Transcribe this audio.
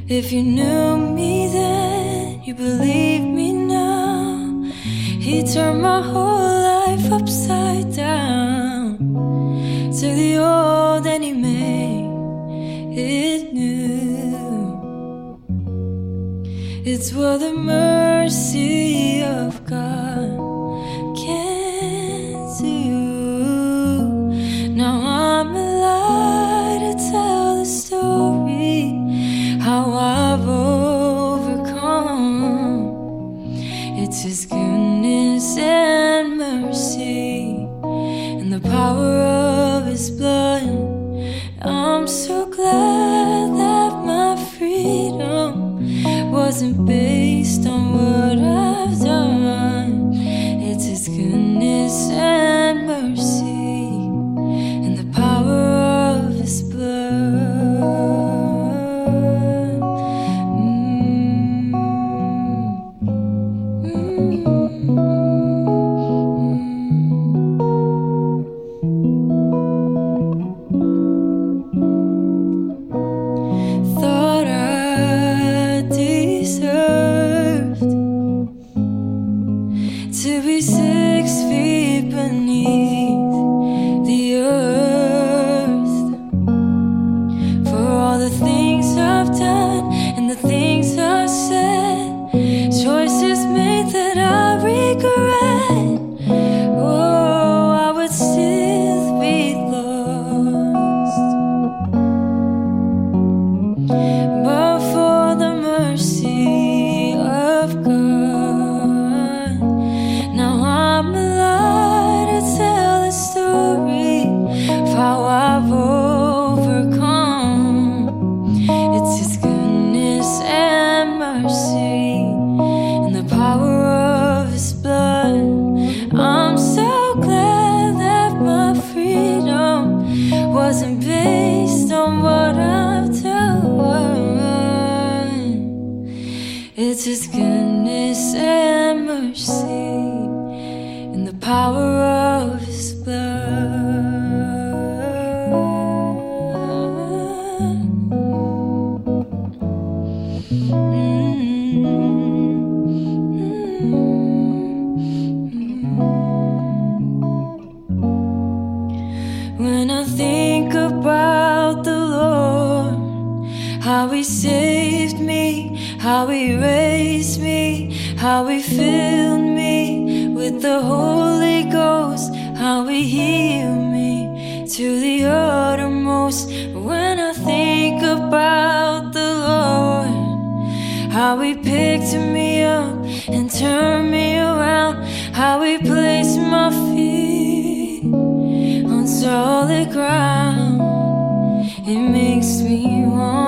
If you knew me then, you believe me now. He turned my whole life upside down. Took the old and he made it new. It's what the mercy of God can do. Now I'm alive to tell the story, how I've overcome. It's His goodness and mercy and the power of His blood. I'm so glad that my freedom wasn't based on what I've done. It's His goodness and mercy and the power of His blood. Thought I deserved to be 6 feet beneath the earth, for all the things I've done and the things I've said, choices made that I regret. Oh, I would still be lost, but for the mercy of God, now I'm alive to tell the story of how I've overcome. It's His goodness and mercy and the power of His blood. I'm so glad that my freedom wasn't based on what I've done. It's His goodness and mercy and the power of His blood. When I think about the Lord, how He saved me, how He raised me, how He filled me with the Holy Ghost, how He healed me to the uttermost. When I think about the Lord, how He picked me up and turned me around, how He placed my feet on solid ground, it makes me want